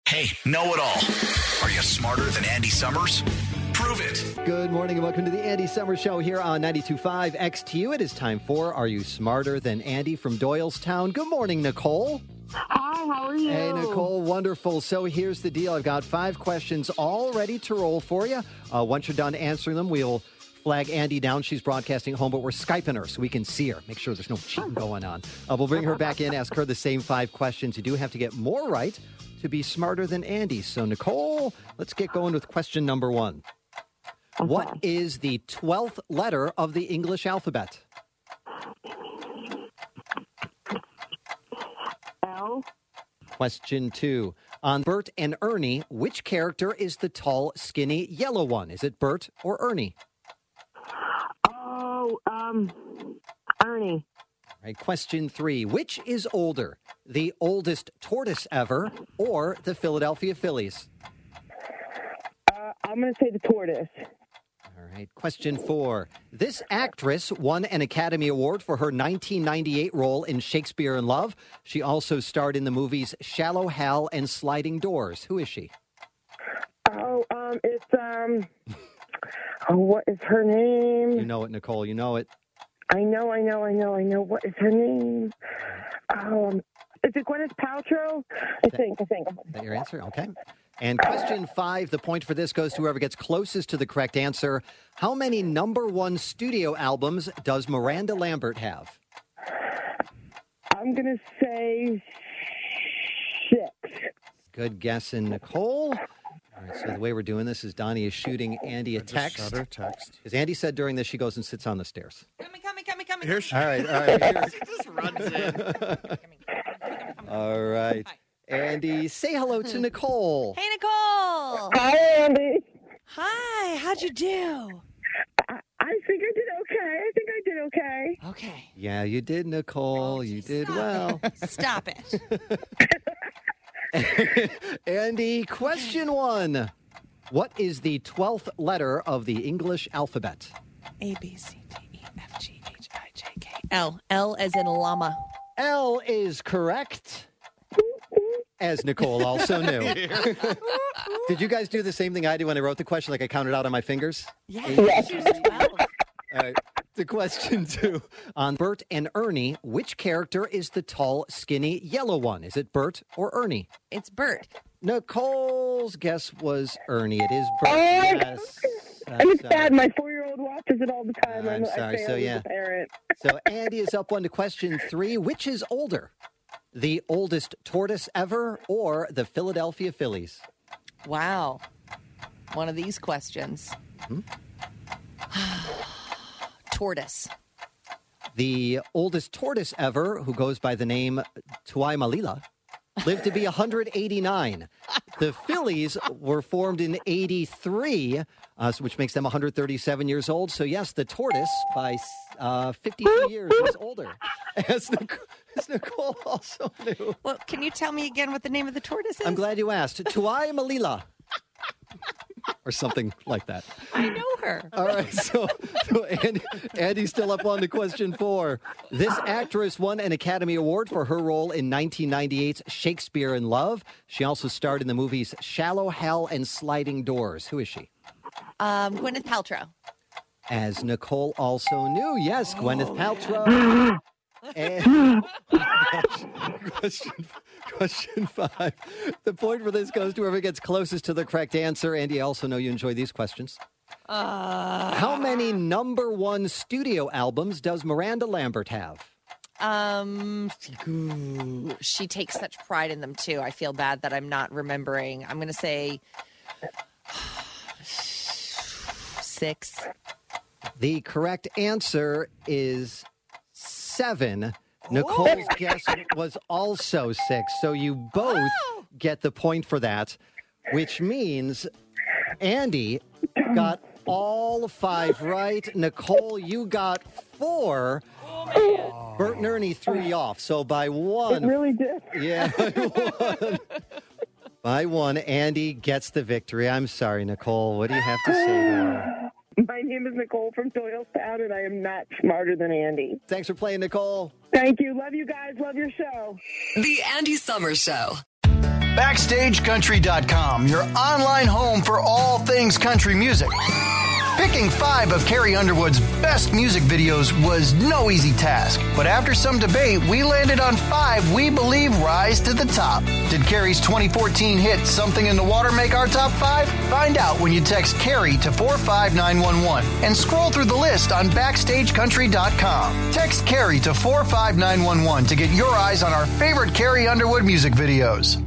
Hey, know-it-all. Are you smarter than Andy Summers? Prove it. Good morning and welcome to the Andy Summers Show here on 92.5 XTU. It is time for Are You Smarter Than Andy from Doylestown. Good morning, Nicole. Hi, how are you? Hey, Nicole. Wonderful. So here's the deal. I've got 5 questions all ready to roll for you. Once you're done answering them, we'll flag Andy down. She's broadcasting at home, but we're Skyping her so we can see her. Make sure there's no cheating going on. We'll bring her back in, ask her the same 5 questions. You do have to get more right to be smarter than Andy. So, Nicole, let's get going with question number 1. Okay. What is the 12th letter of the English alphabet? L. Question 2. On Bert and Ernie, which character is the tall, skinny, yellow one? Is it Bert or Ernie? Oh, Ernie. All right, question 3. Which is older, the oldest tortoise ever or the Philadelphia Phillies? I'm going to say the tortoise. All right, question 4. This actress won an Academy Award for her 1998 role in Shakespeare in Love. She also starred in the movies Shallow Hal and Sliding Doors. Who is she? Oh, it's, what is her name? You know it, Nicole. You know it. I know. What is her name? Is it Gwyneth Paltrow? I think. Is that your answer? Okay. And question 5, the point for this goes to whoever gets closest to the correct answer. How many number 1 studio albums does Miranda Lambert have? I'm going to say 6. Good guess, in Nicole. All right, so the way we're doing this is Donnie is shooting Andy a text. Shut her text. Because Andy said during this she goes and sits on the stairs. Coming. Here she All right. Here. She just runs in. All right. Hi. Andy, say hello to Nicole. Hey, Nicole. Hi, Andy. Hi. How'd you do? I think I did okay. Okay. Yeah, you did, Nicole. You did well. Stop it. Andy, question 1. What is the 12th letter of the English alphabet? A, B, C, D, E, F, G, H, I, J, K, L. L as in llama. L is correct, as Nicole also knew. Did you guys do the same thing I did when I wrote the question? Like I counted out on my fingers? Yes. 12. All right. To question 2. On Bert and Ernie, which character is the tall, skinny, yellow one? Is it Bert or Ernie? It's Bert. Nicole's guess was Ernie. It is Bert. Oh, Yes. And it's bad. My 4-year-old watches it all the time. I'm sorry. I So, fail yeah. as a parent. So Andy is up 1 to question 3. Which is older, the oldest tortoise ever or the Philadelphia Phillies? Wow. One of these questions. Tortoise. The oldest tortoise ever, who goes by the name Tuai Malila, lived to be 189. The Phillies were formed in 83, which makes them 137 years old. So, yes, the tortoise by 52 years is older, as Nicole also knew. Well, can you tell me again what the name of the tortoise is? I'm glad you asked. Tuai Malila. Or something like that. I know her. All right, so Andy's still up on to question 4. This actress won an Academy Award for her role in 1998's Shakespeare in Love. She also starred in the movies Shallow Hal and Sliding Doors. Who is she? Gwyneth Paltrow. As Nicole also knew, yes, Gwyneth Paltrow. And question 5. The point for this goes to whoever gets closest to the correct answer. Andy, I also know you enjoy these questions. How many number 1 studio albums does Miranda Lambert have? She takes such pride in them, too. I feel bad that I'm not remembering. I'm going to say 6. The correct answer is 7. Nicole's guess was also 6. So you both get the point for that, which means Andy got all 5 right. Nicole, you got 4. Bert and Ernie threw you off. So by 1. It really did. Yeah, by 1, Andy gets the victory. I'm sorry, Nicole. What do you have to say to her? My name is Nicole from Doylestown, and I am not smarter than Andy. Thanks for playing, Nicole. Thank you. Love you guys. Love your show. The Andy Summers Show. BackstageCountry.com, your online home for all things country music. Picking 5 of Carrie Underwood's best music videos was no easy task, but after some debate, we landed on 5 we believe rise to the top. Did Carrie's 2014 hit Something in the Water make our top 5? Find out when you text Carrie to 45911 and scroll through the list on BackstageCountry.com. Text Carrie to 45911 to get your eyes on our favorite Carrie Underwood music videos.